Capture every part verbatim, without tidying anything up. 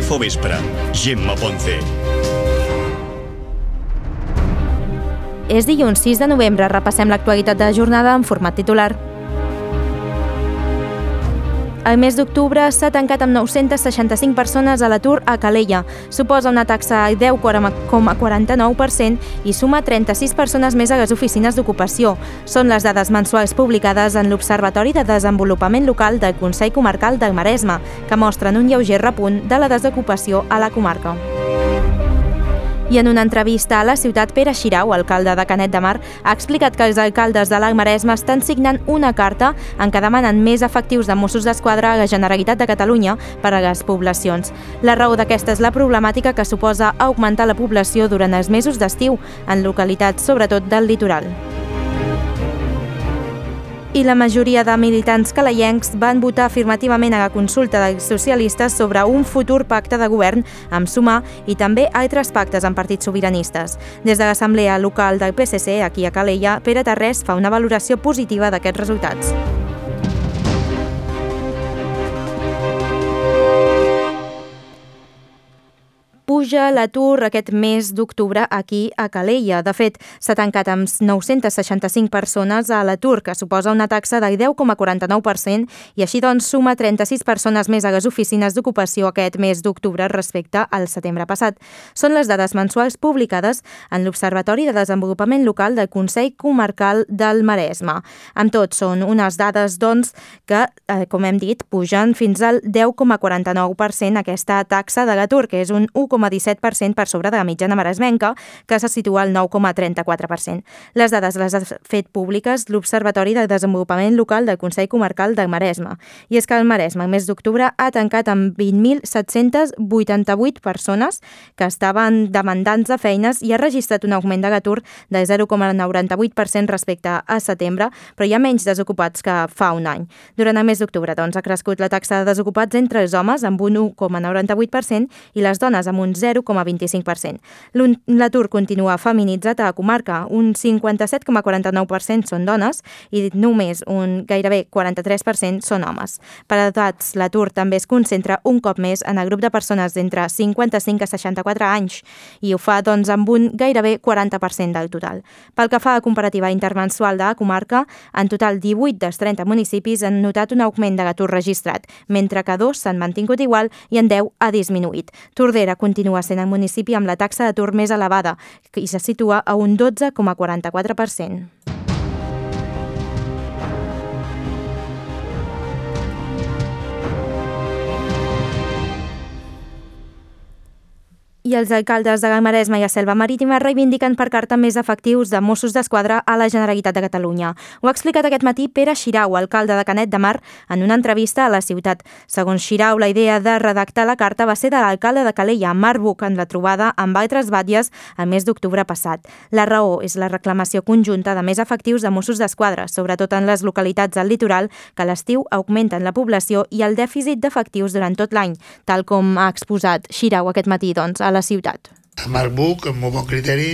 Infovespre, Gemma Ponce. És dilluns sis de novembre, repassem l'actualitat de la jornada en format titular. El mes d'octubre s'ha tancat amb nou-centes seixanta-cinc persones a l'atur a Calella. Suposa una taxa del deu coma quaranta-nou per cent i suma trenta-sis persones més a les oficines d'ocupació. Són les dades mensuals publicades en l'Observatori de Desenvolupament Local del Consell Comarcal del Maresme, que mostren un lleuger repunt de la desocupació a la comarca. I en una entrevista a la ciutat, Pere Xirau, alcalde de Canet de Mar, ha explicat que els alcaldes de l'Alt Maresme estan signant una carta en què demanen més efectius de Mossos d'Esquadra a la Generalitat de Catalunya per a les poblacions. La raó d'aquesta és la problemàtica que suposa augmentar la població durant els mesos d'estiu en localitats, sobretot del litoral. I la majoria de militants calellencs van votar afirmativament a la consulta dels socialistes sobre un futur pacte de govern amb Sumar i també altres pactes amb partits sobiranistes. Des de l'Assemblea Local del P S C, aquí a Calella, Pere Tarrés fa una valoració positiva d'aquests resultats. Puja l'atur aquest mes d'octubre aquí a Calella. De fet, s'ha tancat amb nou-centes seixanta-cinc persones a l'atur, que suposa una taxa del deu coma quaranta-nou per cent, i així doncs suma trenta-sis persones més a les oficines d'ocupació aquest mes d'octubre respecte al setembre passat. Són les dades mensuals publicades en l'Observatori de Desenvolupament Local del Consell Comarcal del Maresme. Amb tot, són unes dades, doncs, que, eh, com hem dit, pugen fins al deu coma quaranta-nou per cent aquesta taxa de l'atur, que és un u coma disset per cent per sobre de la mitjana maresmenca, que se situa al nou coma trenta-quatre per cent. Les dades les ha fet públiques l'Observatori de Desenvolupament Local del Consell Comarcal del Maresme. I és que el Maresme, el mes d'octubre, ha tancat amb vint mil set-cents vuitanta-vuit persones que estaven demandants de feines i ha registrat un augment de l'atur del zero coma noranta-vuit per cent respecte a setembre, però hi ha menys desocupats que fa un any. Durant el mes d'octubre, doncs, ha crescut la taxa de desocupats entre els homes amb un u coma noranta-vuit per cent i les dones amb un zero coma vint-i-cinc per cent. L'atur continua feminitzat a la comarca. Un cinquanta-set coma quaranta-nou per cent són dones i només un gairebé quaranta-tres per cent són homes. Per edats, l'atur també es concentra un cop més en el grup de persones d'entre cinquanta-cinc a seixanta-quatre anys i ho fa doncs amb un gairebé quaranta per cent del total. Pel que fa a la comparativa intermensual de la comarca, en total divuit dels trenta municipis han notat un augment de l'atur registrat, mentre que dos s'han mantingut igual i en deu ha disminuït. Tordera continua sent el municipi amb la taxa d'atur més elevada i se situa a un dotze coma quaranta-quatre per cent. I els alcaldes de la Maresme i la Selva Marítima reivindiquen per carta més efectius de Mossos d'Esquadra a la Generalitat de Catalunya. Ho ha explicat aquest matí Pere Xirau, alcalde de Canet de Mar, en una entrevista a la ciutat. Segons Xirau, la idea de redactar la carta va ser de l'alcalde de Calella, Marc Buch, en la trobada amb altres batlles el mes d'octubre passat. La raó és la reclamació conjunta de més efectius de Mossos d'Esquadra, sobretot en les localitats del litoral, que a l'estiu augmenten la població i el dèficit d'efectius durant tot l'any, tal com ha exposat Xirau aquest matí, doncs, a la ciutat. Marc Buch, amb molt bon criteri,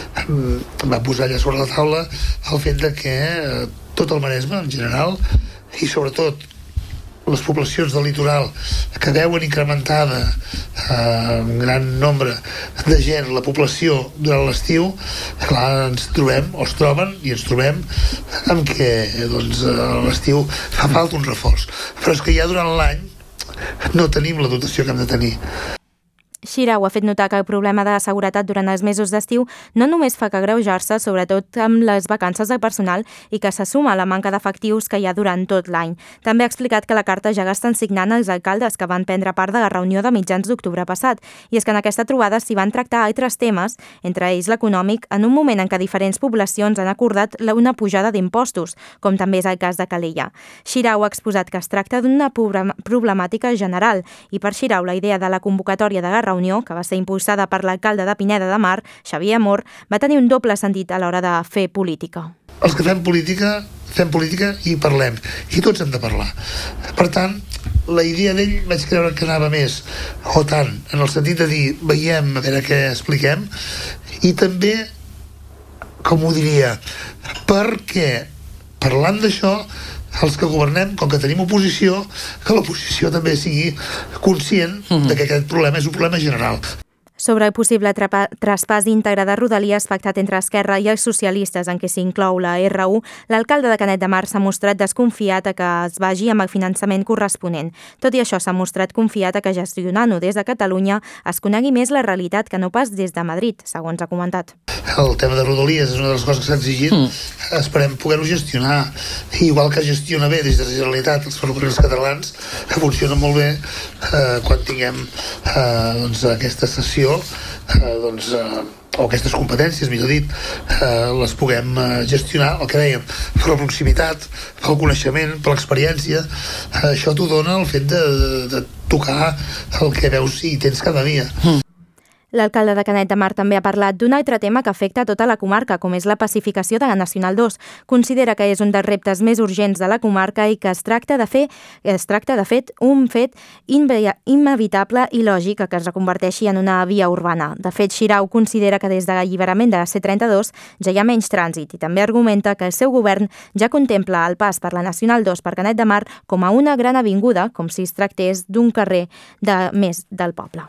va posar allà sobre la taula el fet de que tot el Maresme, en general, i sobretot les poblacions del litoral que veuen incrementada eh, un gran nombre de gent, la població durant l'estiu, clar, ens trobem, o es troben, i ens trobem amb que doncs, a l'estiu fa falta un reforç. Però és que ja durant l'any no tenim la dotació que hem de tenir. Xirau ha fet notar que el problema de seguretat durant els mesos d'estiu no només fa que agreujar-se, sobretot amb les vacances del personal, i que se suma a la manca d'efectius que hi ha durant tot l'any. També ha explicat que la carta ja l'estan signant els alcaldes que van prendre part de la reunió de mitjans d'octubre passat, i és que en aquesta trobada s'hi van tractar altres temes, entre ells l'econòmic, en un moment en què diferents poblacions han acordat una pujada d'impostos, com també és el cas de Calella. Xirau ha exposat que es tracta d'una problemàtica general, i per Xirau la idea de la convocatòria de la reunió, que va ser impulsada per l'alcalde de Pineda de Mar, Xavier Amor, va tenir un doble sentit a l'hora de fer política. Els que fem política, fem política i parlem, i tots hem de parlar. Per tant, la idea d'ell vaig creure que anava més, o tant, en el sentit de dir, veiem a veure què expliquem, i també, com ho diria, perquè parlant d'això, els que governem, com que tenim oposició, que l'oposició també sigui conscient mm-hmm. de que aquest problema és un problema general. Sobre el possible trapa, traspàs íntegre de Rodalies pactat entre Esquerra i els socialistes en què s'inclou la erre u, l'alcalde de Canet de Mar s'ha mostrat desconfiat a que es vagi amb el finançament corresponent. Tot i això, s'ha mostrat confiat a que gestionant-ho des de Catalunya es conegui més la realitat que no pas des de Madrid, segons ha comentat. El tema de Rodalies és una de les coses que s'ha exigit. Mm. Esperem poder-ho gestionar. Igual que gestiona bé des de la Generalitat els ferrocarrils catalans, que funcionen molt bé, eh, quan tinguem eh, doncs, aquesta sessió eh, doncs, eh, o aquestes competències, millor dit, eh, les puguem eh, gestionar, el que dèiem, per la proximitat, pel coneixement, per l'experiència. Eh, això t'ho dona el fet de, de, de tocar el que veus i tens cada dia. Mm. L'alcalde de Canet de Mar també ha parlat d'un altre tema que afecta tota la comarca, com és la pacificació de la Nacional dos. Considera que és un dels reptes més urgents de la comarca i que es tracta de fer, es tracta de fet un fet inevitable i lògic que es reconverteixi en una via urbana. De fet, Xirau considera que des de l'alliberament de la ce trenta-dos ja hi ha menys trànsit i també argumenta que el seu govern ja contempla el pas per la Nacional dos per Canet de Mar com a una gran avinguda, com si es tractés d'un carrer de més del poble.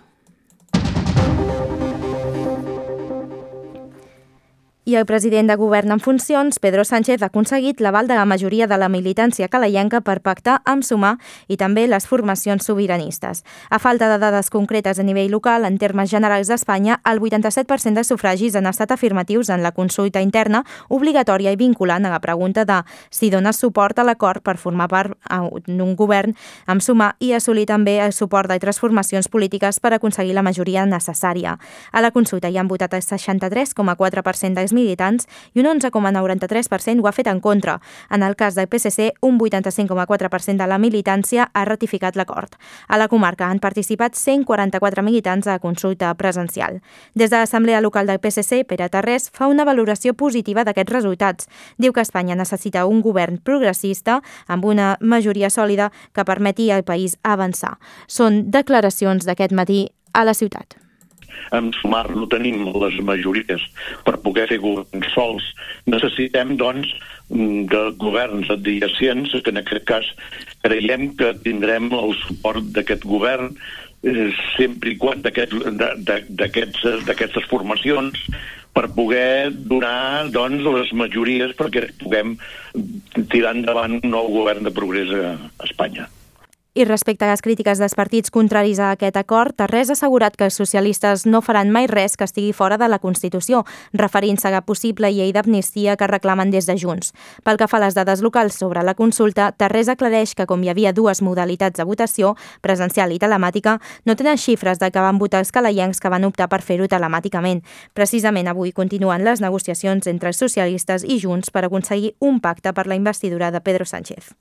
I el president de govern en funcions, Pedro Sánchez, ha aconseguit l'aval de la majoria de la militància calaienca per pactar amb Sumar i també les formacions sobiranistes. A falta de dades concretes a nivell local, en termes generals d'Espanya, el vuitanta-set per cent dels sufragis han estat afirmatius en la consulta interna obligatòria i vinculant a la pregunta de si dones suport a l'acord per formar part d'un govern amb Sumar i assolir també el suport d'altres formacions polítiques per aconseguir la majoria necessària. A la consulta hi han votat el seixanta-tres coma quatre per cent dels militants i un onze coma noranta-tres per cent ho ha fet en contra. En el cas del pe esse ce, un vuitanta-cinc coma quatre per cent de la militància ha ratificat l'acord. A la comarca han participat cent quaranta-quatre militants a consulta presencial. Des de l'Assemblea Local del pe esse ce, Pere Tarrés fa una valoració positiva d'aquests resultats. Diu que Espanya necessita un govern progressista amb una majoria sòlida que permeti al país avançar. Són declaracions d'aquest matí a la ciutat. Amb Sumar no tenim les majories per poder fer governs sols. Necessitem, doncs, de governs adjacents, que en aquest cas creiem que tindrem el suport d'aquest govern eh, sempre i quan d'aquestes formacions per poder donar, doncs, les majories perquè puguem tirar endavant un nou govern de progrés a Espanya. I respecte a les crítiques dels partits contraris a aquest acord, Tarrés ha assegurat que els socialistes no faran mai res que estigui fora de la Constitució, referint-se a la possible llei d'amnistia que reclamen des de Junts. Pel que fa a les dades locals sobre la consulta, Tarrés aclareix que com hi havia dues modalitats de votació, presencial i telemàtica, no tenen xifres de que van votar els calaiencs que van optar per fer-ho telemàticament. Precisament avui continuen les negociacions entre els socialistes i Junts per aconseguir un pacte per la investidura de Pedro Sánchez.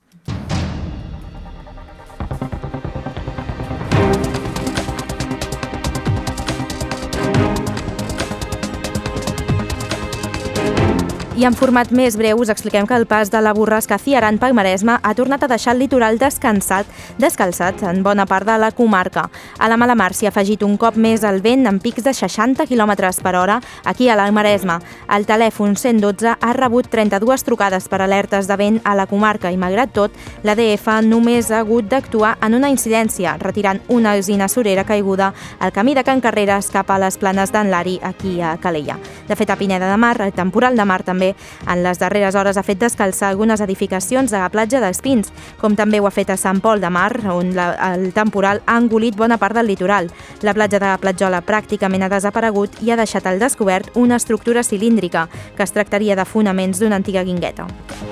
I en format més breu us expliquem que el pas de la borrasca Ciarán pel Maresme ha tornat a deixar el litoral descansat, descalçat en bona part de la comarca. A la mala mar s'hi ha afegit un cop més el vent amb pics de seixanta quilòmetres per hora aquí a l'Alt Maresme. El telèfon cent dotze ha rebut trenta-dues trucades per alertes de vent a la comarca i, malgrat tot, l'A D F només ha hagut d'actuar en una incidència, retirant una alzina surera caiguda al camí de Can Carreres cap a les planes d'en Lari, aquí a Calella. De fet, a Pineda de Mar, el temporal de mar també en les darreres hores ha fet descalçar algunes edificacions a la platja dels Pins, com també ho ha fet a Sant Pol de Mar, on la, el temporal ha engolit bona part del litoral. La platja de la Platjola pràcticament ha desaparegut i ha deixat al descobert una estructura cilíndrica, que es tractaria de fonaments d'una antiga guingueta.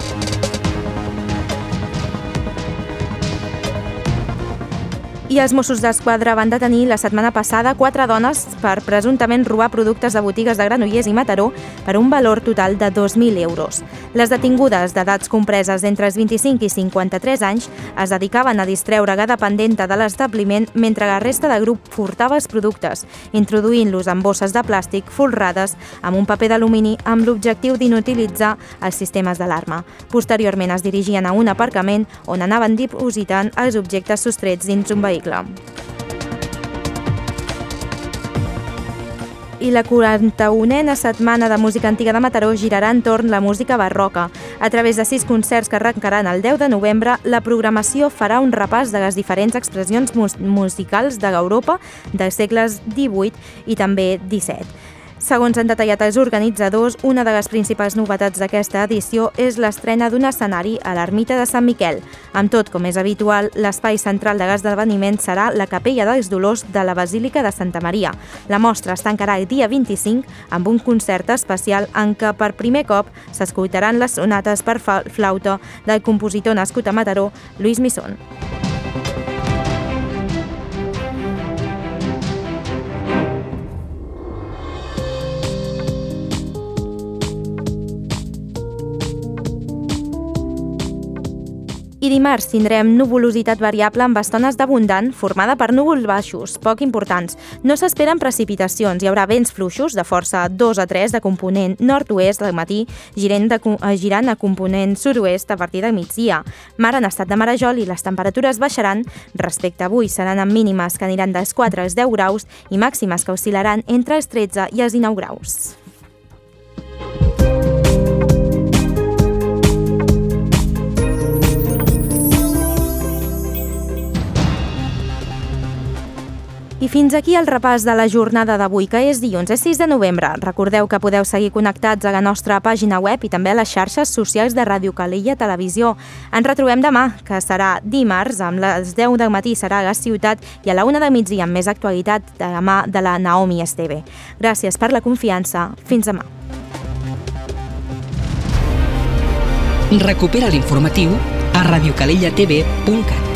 I els Mossos d'Esquadra van detenir la setmana passada quatre dones per presumptament robar productes de botigues de Granollers i Mataró per un valor total de dos mil euros. Les detingudes d'edats compreses entre els vint-i-cinc i cinquanta-tres anys es dedicaven a distreure la dependenta de l'establiment mentre la resta del grup furtava els productes, introduint-los en bosses de plàstic folrades amb un paper d'alumini amb l'objectiu d'inutilitzar els sistemes d'alarma. Posteriorment es dirigien a un aparcament on anaven dipositant els objectes sostrets dins un vehicle. i la quaranta-unena setmana de música antiga de Mataró girarà entorn la música barroca. A través de sis concerts que arrencaran el deu de novembre, la programació farà un repàs de les diferents expressions mus- musicals d'Europa dels segles divuit i també disset. Segons han detallat els organitzadors, una de les principals novetats d'aquesta edició és l'estrena d'un escenari a l'ermita de Sant Miquel. Amb tot, com és habitual, l'espai central de l'esdeveniment serà la Capella dels Dolors de la Basílica de Santa Maria. La mostra es tancarà el dia vint-i-cinc amb un concert especial en què per primer cop s'escoltaran les sonates per flauta del compositor nascut a Mataró, Lluís Misson. I dimarts tindrem nuvolositat variable amb estones d'abundant, formada per núvols baixos, poc importants. No s'esperen precipitacions, hi haurà vents fluixos de força dos a tres de component nord-oest al matí, girant, de, girant a component sud-oest a partir del migdia. Mar en estat de marejol i les temperatures baixaran. Respecte a avui seran amb mínimes que aniran dels quatre als deu graus i màximes que oscil·laran entre els tretze i els dinou graus. I fins aquí el repàs de la jornada d'avui, que és dilluns, és sis de novembre. Recordeu que podeu seguir connectats a la nostra pàgina web i també a les xarxes socials de Ràdio Calella Televisió. Ens retrobem demà, que serà dimarts, amb les deu del matí serà a la ciutat i a la una del migdia amb més actualitat de la mà de la Naomi Esteve. Gràcies per la confiança. Fins demà. Recupera l'informatiu a radiocalellatv punt cat.